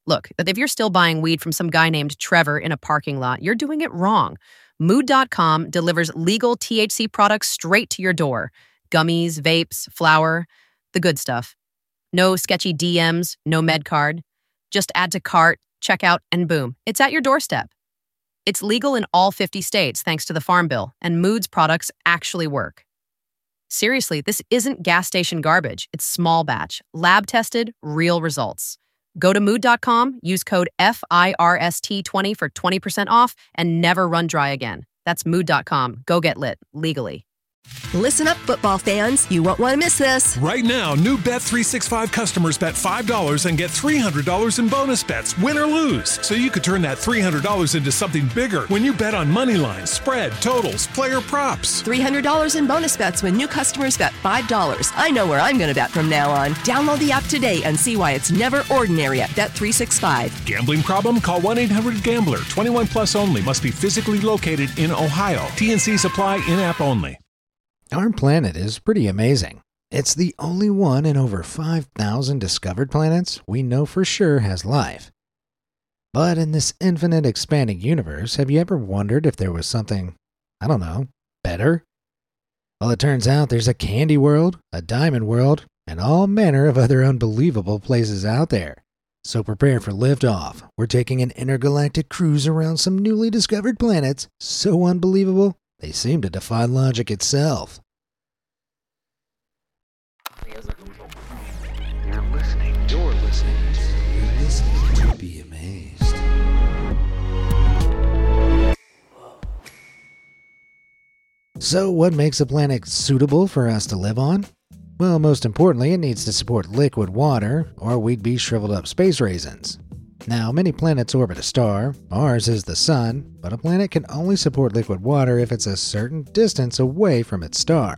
Look, if you're still buying weed from some guy named Trevor in a parking lot, you're doing it wrong. Mood.com delivers legal THC products straight to your door. Gummies, vapes, flour, the good stuff. No sketchy DMs, no med card. Just add to cart, check out, and boom, it's at your doorstep. It's legal in all 50 states thanks to the Farm Bill, and Mood's products actually work. Seriously, this isn't gas station garbage. It's small batch, lab tested, real results. Go to mood.com, use code FIRST20 for 20% off, and never run dry again. That's mood.com. Go get lit, legally. Listen up, football fans. You won't want to miss this. Right now, new Bet365 customers bet $5 and get $300 in bonus bets, win or lose. So you could turn that $300 into something bigger when you bet on money lines, spread, totals, player props. $300 in bonus bets when new customers bet $5. I know where I'm going to bet from now on. Download the app today and see why it's never ordinary at Bet365. Gambling problem? Call 1-800-GAMBLER. 21 plus only. Must be physically located in Ohio. TNCs apply. In-app only. Our planet is pretty amazing. It's the only one in over 5,000 discovered planets we know for sure has life. But in this infinite expanding universe, have you ever wondered if there was something, I don't know, better? Well, it turns out there's a candy world, a diamond world, and all manner of other unbelievable places out there. So prepare for liftoff. We're taking an intergalactic cruise around some newly discovered planets so unbelievable they seem to defy logic itself. You're listening to Be Amazed. So what makes a planet suitable for us to live on? Well, most importantly, it needs to support liquid water, or we'd be shriveled up space raisins. Now, many planets orbit a star. Ours is the Sun, but a planet can only support liquid water if it's a certain distance away from its star.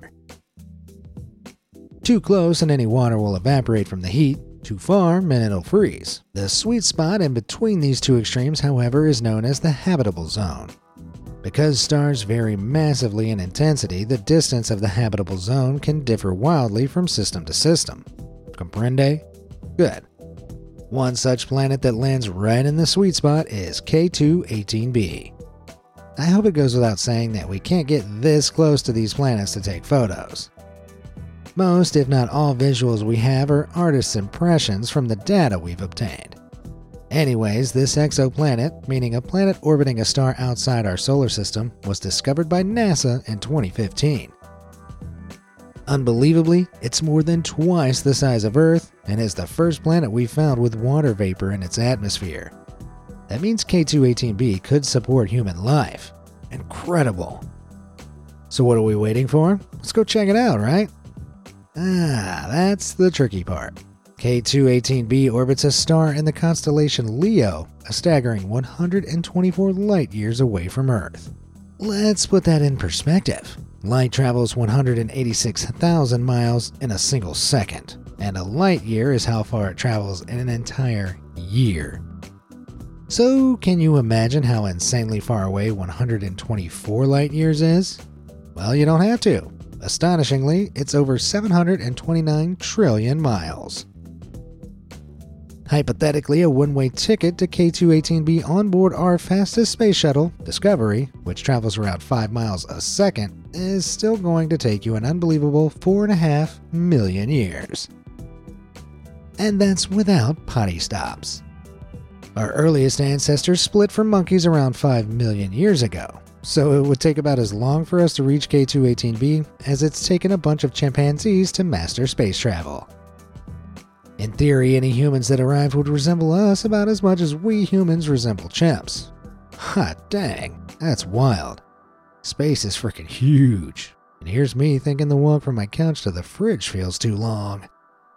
Too close and any water will evaporate from the heat. Too far and it'll freeze. The sweet spot in between these two extremes, however, is known as the habitable zone. Because stars vary massively in intensity, the distance of the habitable zone can differ wildly from system to system. Comprende? Good. One such planet that lands right in the sweet spot is K2-18b. I hope it goes without saying that we can't get this close to these planets to take photos. Most, if not all, visuals we have are artists' impressions from the data we've obtained. Anyways, this exoplanet, meaning a planet orbiting a star outside our solar system, was discovered by NASA in 2015. Unbelievably, it's more than twice the size of Earth and is the first planet we've found with water vapor in its atmosphere. That means K2-18b could support human life. Incredible. So what are we waiting for? Let's go check it out, right? That's the tricky part. K2-18b orbits a star in the constellation Leo, a staggering 124 light years away from Earth. Let's put that in perspective. Light travels 186,000 miles in a single second, and a light year is how far it travels in an entire year. So, can you imagine how insanely far away 124 light years is? Well, you don't have to. Astonishingly, it's over 729 trillion miles. Hypothetically, a one-way ticket to K2-18b on board our fastest space shuttle, Discovery, which travels around 5 miles a second, is still going to take you an unbelievable 4.5 million years. And that's without potty stops. Our earliest ancestors split from monkeys around 5 million years ago, so it would take about as long for us to reach K2-18b as it's taken a bunch of chimpanzees to master space travel. In theory, any humans that arrived would resemble us about as much as we humans resemble chimps. Hot dang, that's wild. Space is freaking huge, and here's me thinking the walk from my couch to the fridge feels too long.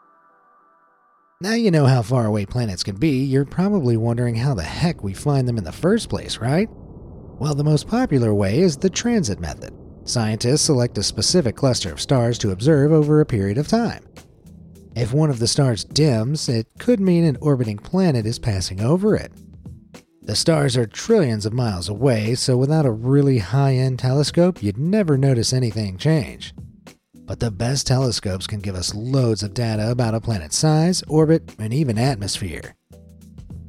Now you know how far away planets can be, you're probably wondering how the heck we find them in the first place, right? Well, the most popular way is the transit method. Scientists select a specific cluster of stars to observe over a period of time. If one of the stars dims, it could mean an orbiting planet is passing over it. The stars are trillions of miles away, so without a really high-end telescope, you'd never notice anything change. But the best telescopes can give us loads of data about a planet's size, orbit, and even atmosphere.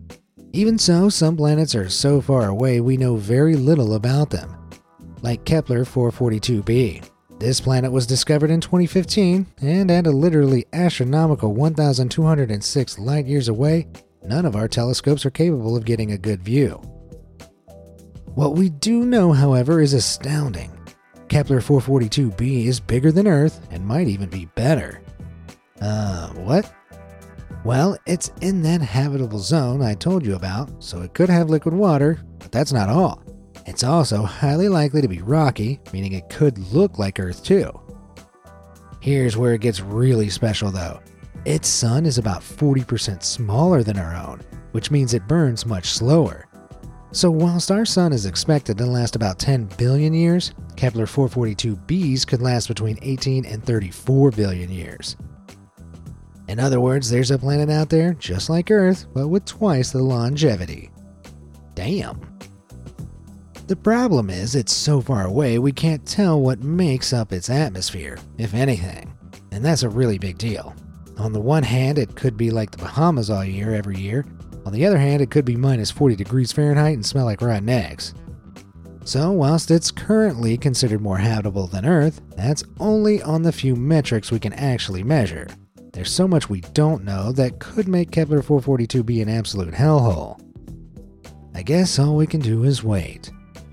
Even so, some planets are so far away we know very little about them, like Kepler 442b. This planet was discovered in 2015, and at a literally astronomical 1,206 light years away, none of our telescopes are capable of getting a good view. What we do know, however, is astounding. Kepler 442b is bigger than Earth and might even be better. What? Well, it's in that habitable zone I told you about, so it could have liquid water, but that's not all. It's also highly likely to be rocky, meaning it could look like Earth too. Here's where it gets really special though. Its sun is about 40% smaller than our own, which means it burns much slower. So whilst our sun is expected to last about 10 billion years, Kepler 442b's could last between 18 and 34 billion years. In other words, there's a planet out there just like Earth, but with twice the longevity. Damn. The problem is it's so far away we can't tell what makes up its atmosphere, if anything, and that's a really big deal. On the one hand, it could be like the Bahamas all year, every year. On the other hand, it could be minus 40 degrees Fahrenheit and smell like rotten eggs. So whilst it's currently considered more habitable than Earth, that's only on the few metrics we can actually measure. There's so much we don't know that could make Kepler 442b an absolute hellhole. I guess all we can do is wait.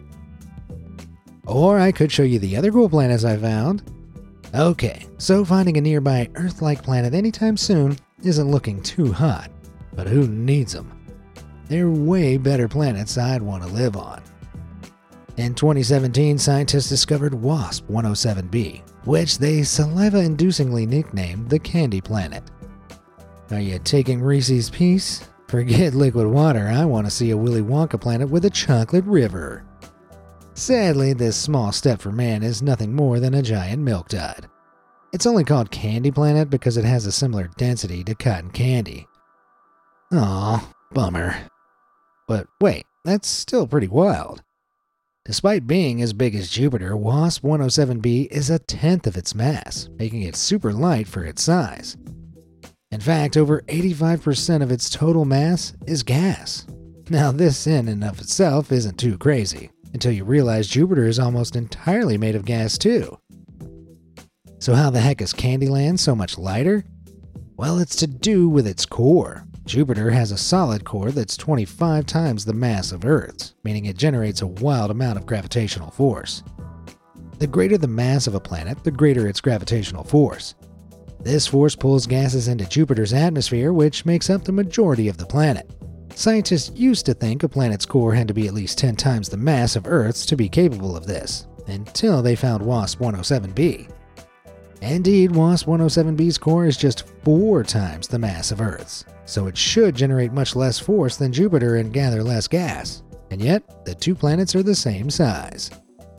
Or I could show you the other cool planets I found. Okay, so finding a nearby Earth-like planet anytime soon isn't looking too hot, but who needs them? They're way better planets I'd want to live on. In 2017, scientists discovered WASP-107b, which they saliva-inducingly nicknamed the Candy Planet. Are you taking Reese's Piece? Forget liquid water, I want to see a Willy Wonka planet with a chocolate river. Sadly, this small step for man is nothing more than a giant milk dud. It's only called Candy Planet because it has a similar density to cotton candy. Aw, bummer. But wait, that's still pretty wild. Despite being as big as Jupiter, WASP-107b is a tenth of its mass, making it super light for its size. In fact, over 85% of its total mass is gas. Now this in and of itself isn't too crazy, until you realize Jupiter is almost entirely made of gas too. So how the heck is Candyland so much lighter? Well, it's to do with its core. Jupiter has a solid core that's 25 times the mass of Earth's, meaning it generates a wild amount of gravitational force. The greater the mass of a planet, the greater its gravitational force. This force pulls gases into Jupiter's atmosphere, which makes up the majority of the planet. Scientists used to think a planet's core had to be at least 10 times the mass of Earth's to be capable of this, until they found WASP-107b. Indeed, WASP-107b's core is just 4 times the mass of Earth's, so it should generate much less force than Jupiter and gather less gas, and yet the two planets are the same size.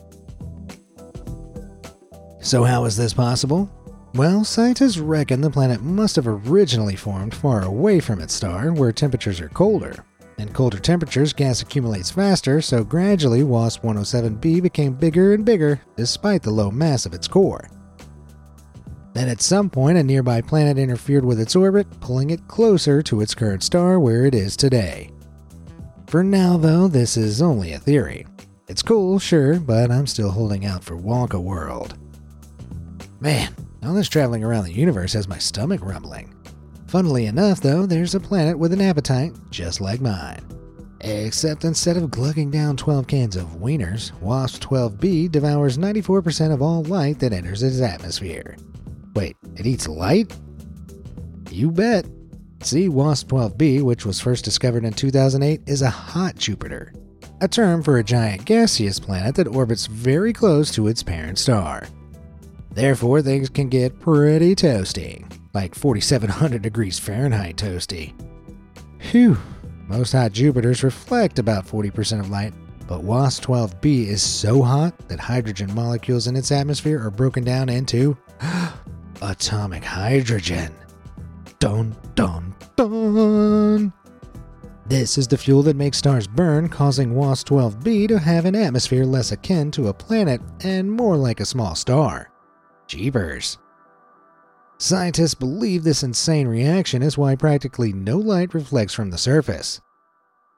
So how is this possible? Well, scientists reckon the planet must have originally formed far away from its star, where temperatures are colder. In colder temperatures, gas accumulates faster, so gradually WASP-107b became bigger and bigger, despite the low mass of its core. Then at some point, a nearby planet interfered with its orbit, pulling it closer to its current star where it is today. For now, though, this is only a theory. It's cool, sure, but I'm still holding out for Wonka World. Man, all this traveling around the universe has my stomach rumbling. Funnily enough, though, there's a planet with an appetite just like mine. Except instead of glugging down 12 cans of wieners, WASP-12b devours 94% of all light that enters its atmosphere. Wait, it eats light? You bet. See, WASP-12b, which was first discovered in 2008, is a hot Jupiter, a term for a giant gaseous planet that orbits very close to its parent star. Therefore, things can get pretty toasty, like 4,700 degrees Fahrenheit toasty. Phew, most hot Jupiters reflect about 40% of light, but WASP-12b is so hot that hydrogen molecules in its atmosphere are broken down into atomic hydrogen. Dun dun dun! This is the fuel that makes stars burn, causing WASP-12b to have an atmosphere less akin to a planet and more like a small star. Jeepers. Scientists believe this insane reaction is why practically no light reflects from the surface.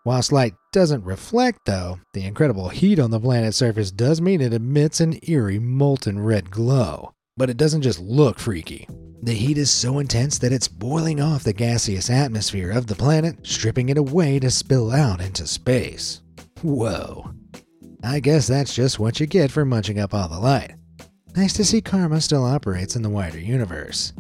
Whilst light doesn't reflect, though, the incredible heat on the planet's surface does mean it emits an eerie molten red glow. But it doesn't just look freaky. The heat is so intense that it's boiling off the gaseous atmosphere of the planet, stripping it away to spill out into space. Whoa. I guess that's just what you get for munching up all the light. Nice to see karma still operates in the wider universe.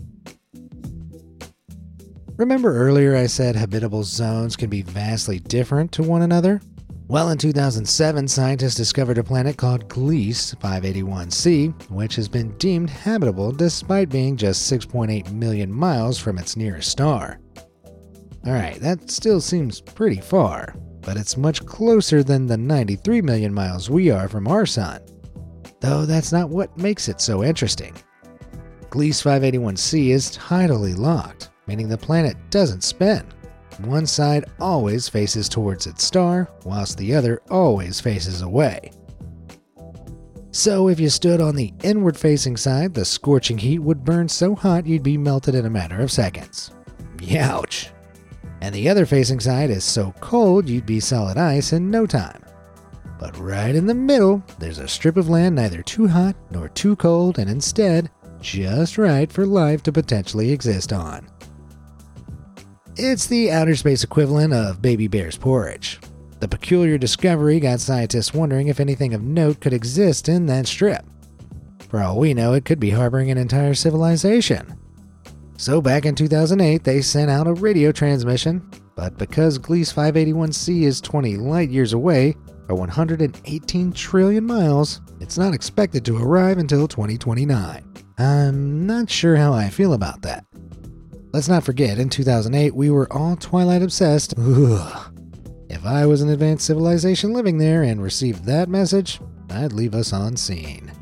Remember earlier I said habitable zones can be vastly different to one another? Well, in 2007, scientists discovered a planet called Gliese 581c, which has been deemed habitable despite being just 6.8 million miles from its nearest star. Alright, that still seems pretty far, but it's much closer than the 93 million miles we are from our sun. Though that's not what makes it so interesting. Gliese 581c is tidally locked, meaning the planet doesn't spin. One side always faces towards its star, whilst the other always faces away. So if you stood on the inward-facing side, the scorching heat would burn so hot you'd be melted in a matter of seconds. Youch! And the other facing side is so cold you'd be solid ice in no time. But right in the middle, there's a strip of land neither too hot nor too cold, and instead, just right for life to potentially exist on. It's the outer space equivalent of baby bear's porridge. The peculiar discovery got scientists wondering if anything of note could exist in that strip. For all we know, it could be harboring an entire civilization. So back in 2008, they sent out a radio transmission, but because Gliese 581c is 20 light years away, or 118 trillion miles, it's not expected to arrive until 2029. I'm not sure how I feel about that. Let's not forget, in 2008, we were all Twilight obsessed. Ugh. If I was an advanced civilization living there and received that message, I'd leave us on scene.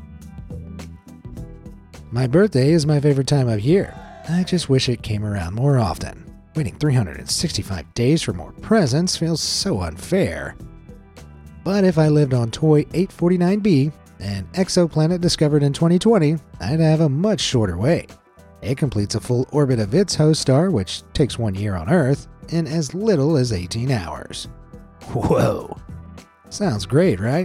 My birthday is my favorite time of year. I just wish it came around more often. Waiting 365 days for more presents feels so unfair. But if I lived on Toy 849b, an exoplanet discovered in 2020, I'd have a much shorter wait. It completes a full orbit of its host star, which takes 1 year on Earth, in as little as 18 hours. Whoa. Sounds great, right?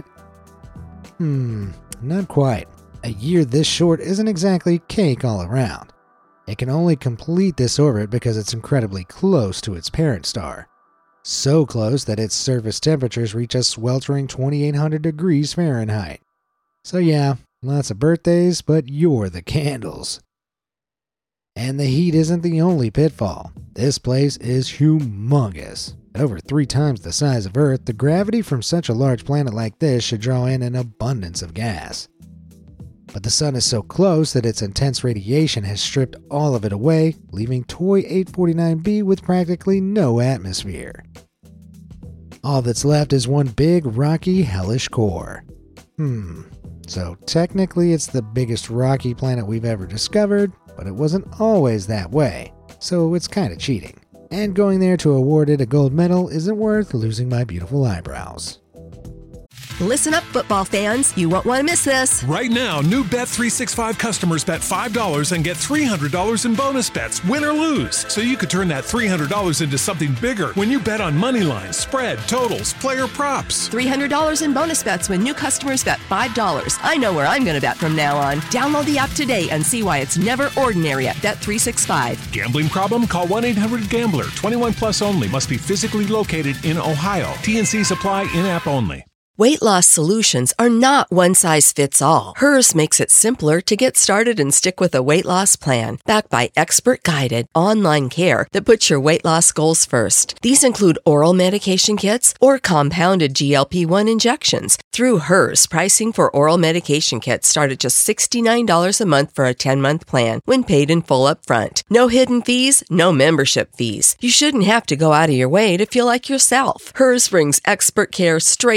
Not quite. A year this short isn't exactly cake all around. It can only complete this orbit because it's incredibly close to its parent star. So close that its surface temperatures reach a sweltering 2,800 degrees Fahrenheit. So yeah, lots of birthdays, but you're the candles. And the heat isn't the only pitfall. This place is humongous. At over 3 times the size of Earth, the gravity from such a large planet like this should draw in an abundance of gas. But the sun is so close that its intense radiation has stripped all of it away, leaving Toy 849b with practically no atmosphere. All that's left is one big, rocky, hellish core. So technically it's the biggest rocky planet we've ever discovered, but it wasn't always that way, so it's kinda cheating. And going there to award it a gold medal isn't worth losing my beautiful eyebrows. Listen up, football fans. You won't want to miss this. Right now, new Bet365 customers bet $5 and get $300 in bonus bets, win or lose. So you could turn that $300 into something bigger when you bet on money lines, spread, totals, player props. $300 in bonus bets when new customers bet $5. I know where I'm going to bet from now on. Download the app today and see why it's never ordinary at Bet365. Gambling problem? Call 1-800-GAMBLER. 21 plus only. Must be physically located in Ohio. TNCs apply, in-app only. Weight loss solutions are not one size fits all. Hers makes it simpler to get started and stick with a weight loss plan, backed by expert-guided online care that puts your weight loss goals first. These include oral medication kits or compounded GLP-1 injections. Through Hers, pricing for oral medication kits start at just $69 a month for a 10-month plan when paid in full upfront. No hidden fees, no membership fees. You shouldn't have to go out of your way to feel like yourself. Hers brings expert care straight to you.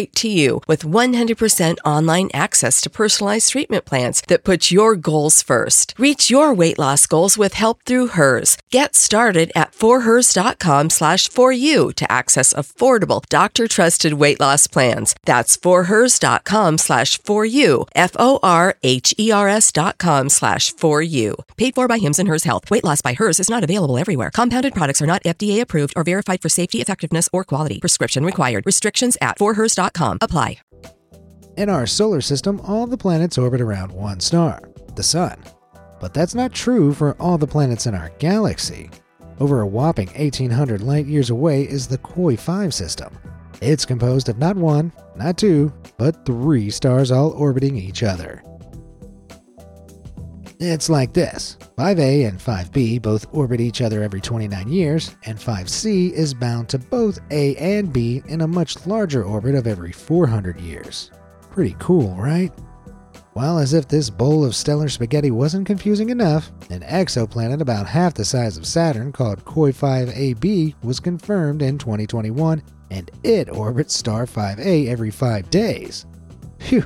you with 100% online access to personalized treatment plans that put your goals first. Reach your weight loss goals with help through Hers. Get started at forhers.com/4u to access affordable, doctor-trusted weight loss plans. That's forhers.com/4u, forhers.com/4u. Paid for by Hims & Hers Health. Weight loss by Hers is not available everywhere. Compounded products are not FDA approved or verified for safety, effectiveness, or quality. Prescription required. Restrictions at forhers.com apply. In our solar system, all the planets orbit around one star, the Sun. But that's not true for all the planets in our galaxy. Over a whopping 1,800 light-years away is the Koi-5 system. It's composed of not one, not two, but 3 stars all orbiting each other. It's like this. 5A and 5B both orbit each other every 29 years, and 5C is bound to both A and B in a much larger orbit of every 400 years. Pretty cool, right? Well, as if this bowl of stellar spaghetti wasn't confusing enough, an exoplanet about half the size of Saturn called Koi-5ab was confirmed in 2021, and it orbits star 5A every 5 days. Phew!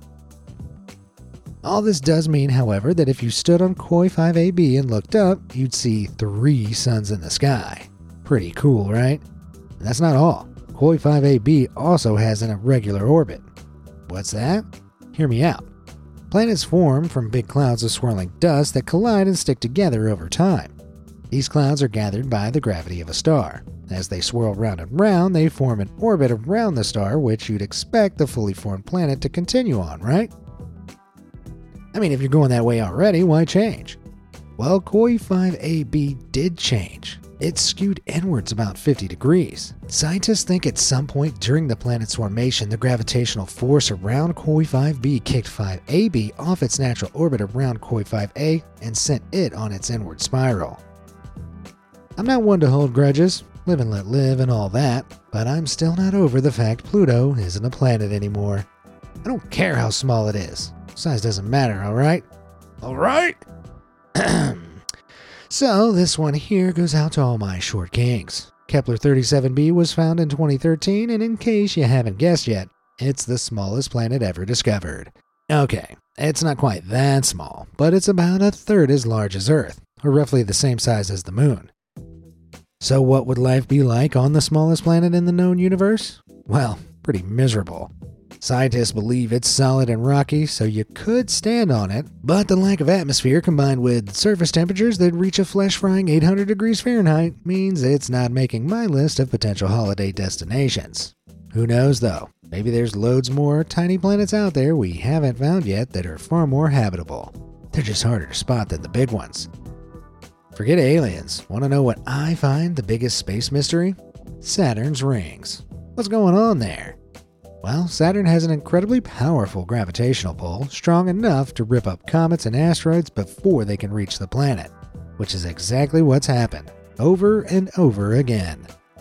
All this does mean, however, that if you stood on Koi-5ab and looked up, you'd see 3 suns in the sky. Pretty cool, right? And that's not all. Koi-5ab also has an irregular orbit. What's that? Hear me out. Planets form from big clouds of swirling dust that collide and stick together over time. These clouds are gathered by the gravity of a star. As they swirl round and round, they form an orbit around the star, which you'd expect the fully formed planet to continue on, right? I mean, if you're going that way already, why change? Well, Koi-5ab did change. It skewed inwards about 50 degrees. Scientists think at some point during the planet's formation, the gravitational force around Koi-5b kicked 5ab off its natural orbit around Koi-5a and sent it on its inward spiral. I'm not one to hold grudges, live and let live and all that, but I'm still not over the fact Pluto isn't a planet anymore. I don't care how small it is. Size doesn't matter, alright? Alright? So, this one here goes out to all my short kings. Kepler 37b was found in 2013, and in case you haven't guessed yet, it's the smallest planet ever discovered. Okay, it's not quite that small, but it's about 1/3 as large as Earth, or roughly the same size as the Moon. So what would life be like on the smallest planet in the known universe? Well, pretty miserable. Scientists believe it's solid and rocky, so you could stand on it, but the lack of atmosphere combined with surface temperatures that reach a flesh-frying 800 degrees Fahrenheit means it's not making my list of potential holiday destinations. Who knows though, maybe there's loads more tiny planets out there we haven't found yet that are far more habitable. They're just harder to spot than the big ones. Forget aliens. Want to know what I find the biggest space mystery? Saturn's rings. What's going on there? Well, Saturn has an incredibly powerful gravitational pull, strong enough to rip up comets and asteroids before they can reach the planet, which is exactly what's happened, over and over again.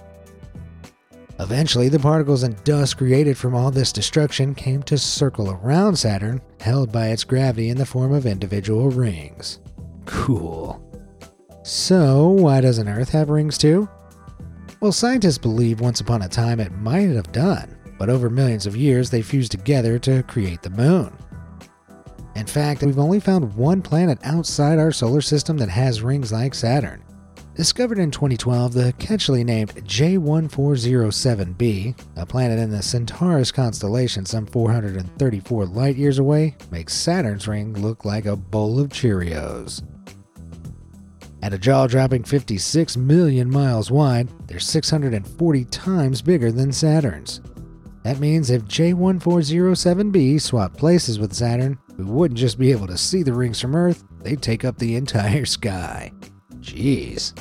Eventually, the particles and dust created from all this destruction came to circle around Saturn, held by its gravity in the form of individual rings. Cool. So, why doesn't Earth have rings too? Well, scientists believe once upon a time it might have done, but over millions of years they fused together to create the Moon. In fact, we've only found one planet outside our solar system that has rings like Saturn. Discovered in 2012, the catchily named J1407b, a planet in the Centaurus constellation some 434 light-years away, makes Saturn's ring look like a bowl of Cheerios. At a jaw-dropping 56 million miles wide, they're 640 times bigger than Saturn's. That means if J1407b swapped places with Saturn, we wouldn't just be able to see the rings from Earth, they'd take up the entire sky. Jeez.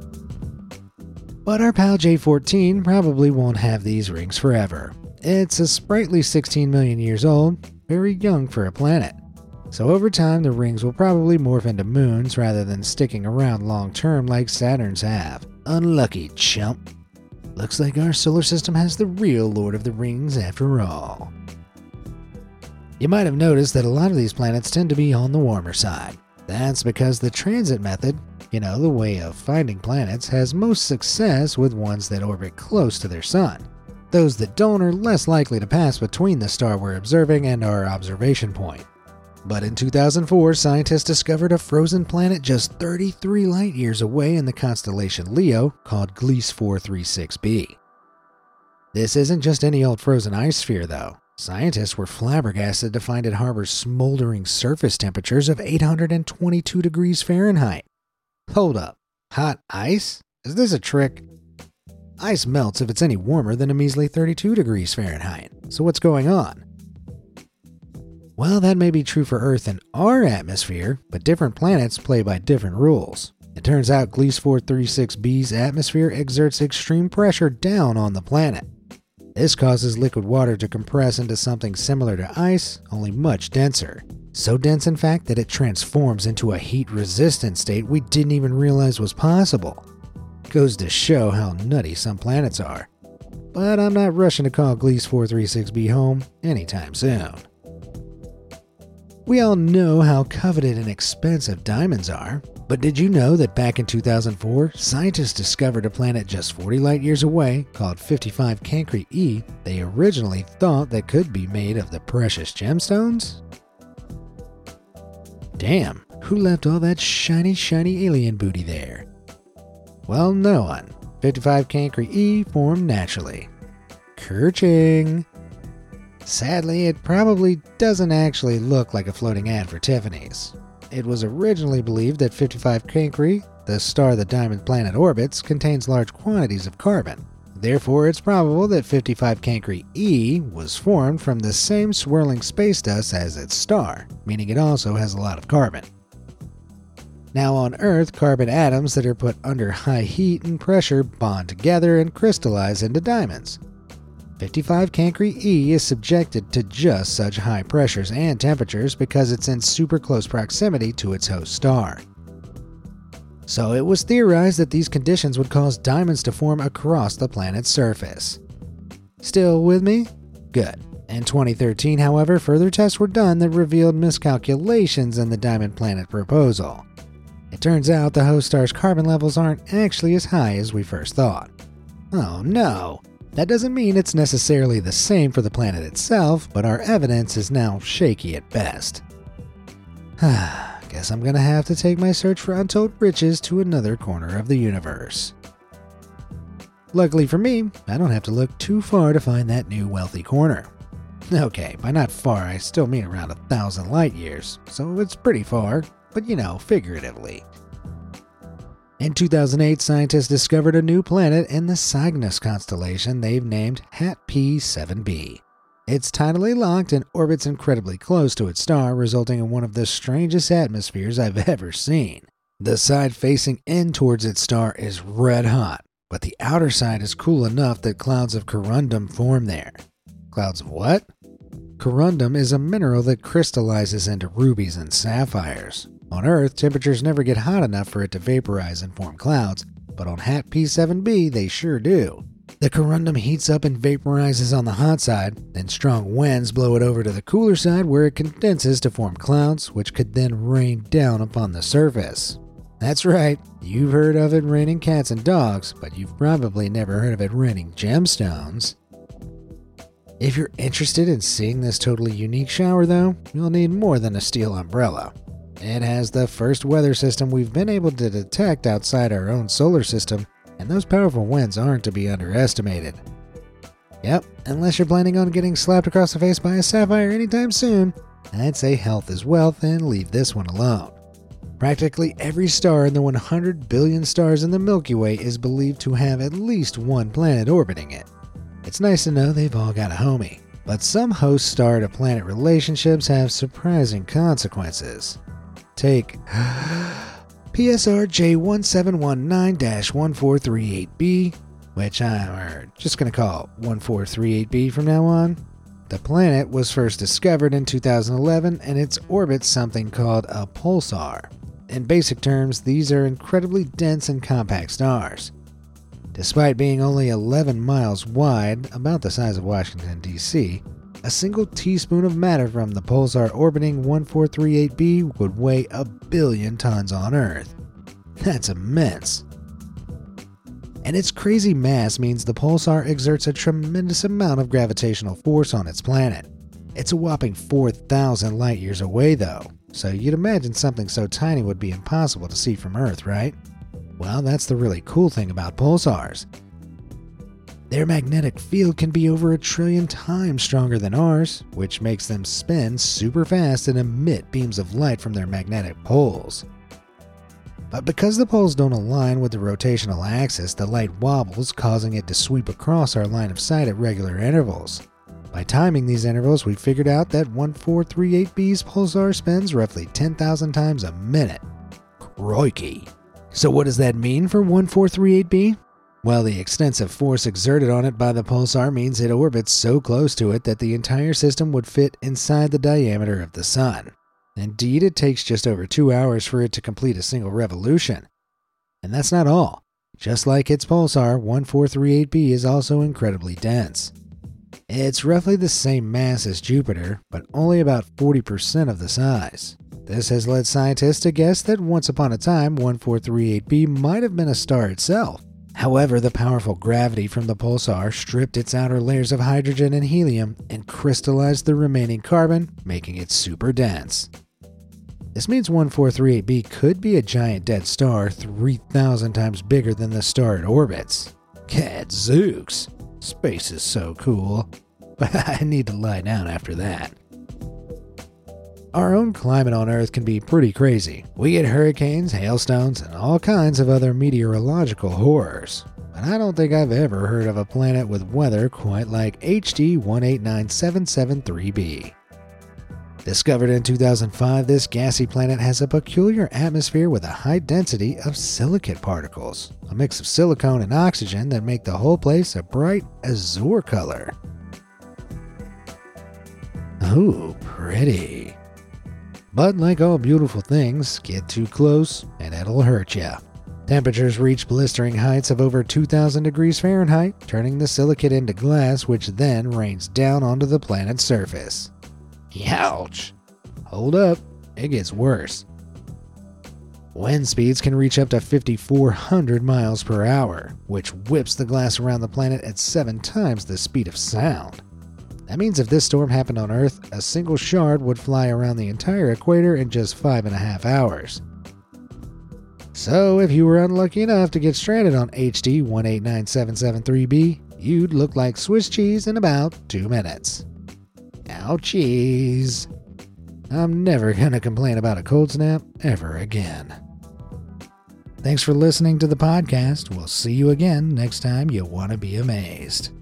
But our pal J14 probably won't have these rings forever. It's a sprightly 16 million years old, very young for a planet. So over time, the rings will probably morph into moons rather than sticking around long term like Saturn's have. Unlucky chump. Looks like our solar system has the real Lord of the Rings after all. You might have noticed that a lot of these planets tend to be on the warmer side. That's because the transit method, the way of finding planets, has most success with ones that orbit close to their sun. Those that don't are less likely to pass between the star we're observing and our observation point. But in 2004, scientists discovered a frozen planet just 33 light-years away in the constellation Leo called Gliese 436b. This isn't just any old frozen ice sphere, though. Scientists were flabbergasted to find it harbors smoldering surface temperatures of 822 degrees Fahrenheit. Hold up. Hot ice? Is this a trick? Ice melts if it's any warmer than a measly 32 degrees Fahrenheit. So what's going on? Well, that may be true for Earth and our atmosphere, but different planets play by different rules. It turns out Gliese 436b's atmosphere exerts extreme pressure down on the planet. This causes liquid water to compress into something similar to ice, only much denser. So dense, in fact, that it transforms into a heat-resistant state we didn't even realize was possible. Goes to show how nutty some planets are. But I'm not rushing to call Gliese 436b home anytime soon. We all know how coveted and expensive diamonds are, but did you know that back in 2004, scientists discovered a planet just 40 light-years away called 55 Cancri E they originally thought that could be made of the precious gemstones? Damn, who left all that shiny alien booty there? Well, no one. 55 Cancri E formed naturally. Kerching! Sadly, it probably doesn't actually look like a floating ad for Tiffany's. It was originally believed that 55 Cancri, the star the diamond planet orbits, contains large quantities of carbon. Therefore, it's probable that 55 Cancri E was formed from the same swirling space dust as its star, meaning it also has a lot of carbon. Now on Earth, carbon atoms that are put under high heat and pressure bond together and crystallize into diamonds. 55 Cancri E is subjected to just such high pressures and temperatures because it's in super close proximity to its host star. So it was theorized that these conditions would cause diamonds to form across the planet's surface. Still with me? Good. In 2013, however, further tests were done that revealed miscalculations in the diamond planet proposal. It turns out the host star's carbon levels aren't actually as high as we first thought. Oh no! That doesn't mean it's necessarily the same for the planet itself, but our evidence is now shaky at best. Guess I'm gonna have to take my search for untold riches to another corner of the universe. Luckily for me, I don't have to look too far to find that new wealthy corner. Okay, by not far, I still mean around 1,000 light years, so it's pretty far, but you know, figuratively. In 2008, scientists discovered a new planet in the Cygnus constellation they've named HAT P7b. It's tidally locked and orbits incredibly close to its star, resulting in one of the strangest atmospheres I've ever seen. The side facing in towards its star is red hot, but the outer side is cool enough that clouds of corundum form there. Clouds of what? Corundum is a mineral that crystallizes into rubies and sapphires. On Earth, temperatures never get hot enough for it to vaporize and form clouds, but on HAT P7b they sure do. The corundum heats up and vaporizes on the hot side, then strong winds blow it over to the cooler side where it condenses to form clouds, which could then rain down upon the surface. That's right, you've heard of it raining cats and dogs, but you've probably never heard of it raining gemstones. If you're interested in seeing this totally unique shower though, you'll need more than a steel umbrella. It has the first weather system we've been able to detect outside our own solar system, and those powerful winds aren't to be underestimated. Yep, unless you're planning on getting slapped across the face by a sapphire anytime soon, I'd say health is wealth and leave this one alone. Practically every star in the 100 billion stars in the Milky Way is believed to have at least one planet orbiting it. It's nice to know they've all got a homie, but some host star-to-planet relationships have surprising consequences. Take PSR J1719-1438b, which I'm just going to call 1438b from now on. The planet was first discovered in 2011 and its orbits something called a pulsar. In basic terms, these are incredibly dense and compact stars. Despite being only 11 miles wide, about the size of Washington, D.C., a single teaspoon of matter from the pulsar orbiting 1438b would weigh 1 billion tons on Earth. That's immense. And its crazy mass means the pulsar exerts a tremendous amount of gravitational force on its planet. It's a whopping 4,000 light years away though, so you'd imagine something so tiny would be impossible to see from Earth, right? Well, that's the really cool thing about pulsars. Their magnetic field can be over 1 trillion times stronger than ours, which makes them spin super fast and emit beams of light from their magnetic poles. But because the poles don't align with the rotational axis, the light wobbles, causing it to sweep across our line of sight at regular intervals. By timing these intervals, we figured out that 1438b's pulsar spins roughly 10,000 times a minute. Crikey! So what does that mean for 1438b? Well, the extensive force exerted on it by the pulsar means it orbits so close to it that the entire system would fit inside the diameter of the Sun. Indeed, it takes just over 2 hours for it to complete a single revolution. And that's not all. Just like its pulsar, 1438b is also incredibly dense. It's roughly the same mass as Jupiter, but only about 40% of the size. This has led scientists to guess that once upon a time, 1438b might have been a star itself. However, the powerful gravity from the pulsar stripped its outer layers of hydrogen and helium and crystallized the remaining carbon, making it super dense. This means 1438b could be a giant dead star 3,000 times bigger than the star it orbits. Gadzooks! Space is so cool, but I need to lie down after that. Our own climate on Earth can be pretty crazy. We get hurricanes, hailstones, and all kinds of other meteorological horrors. But I don't think I've ever heard of a planet with weather quite like HD 189773b. Discovered in 2005, this gassy planet has a peculiar atmosphere with a high density of silicate particles, a mix of silicone and oxygen that make the whole place a bright azure color. Ooh, pretty. But like all beautiful things, get too close and it'll hurt ya. Temperatures reach blistering heights of over 2,000 degrees Fahrenheit, turning the silicate into glass, which then rains down onto the planet's surface. Youch! Hold up, it gets worse. Wind speeds can reach up to 5,400 miles per hour, which whips the glass around the planet at 7 times the speed of sound. That means if this storm happened on Earth, a single shard would fly around the entire equator in just 5.5 hours. So if you were unlucky enough to get stranded on HD 189773b, you'd look like Swiss cheese in about 2 minutes. Ouchies. I'm never gonna complain about a cold snap ever again. Thanks for listening to the podcast. We'll see you again next time you want to be amazed.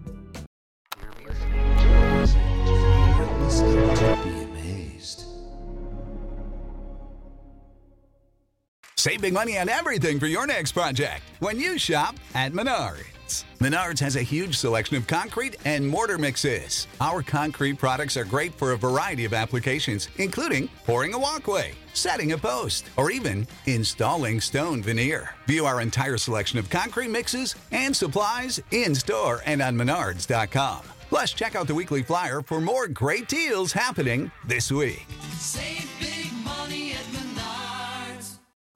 Save big money on everything for your next project when you shop at Menards. Menards has a huge selection of concrete and mortar mixes. Our concrete products are great for a variety of applications, including pouring a walkway, setting a post, or even installing stone veneer. View our entire selection of concrete mixes and supplies in-store and on Menards.com. Plus, check out the weekly flyer for more great deals happening this week.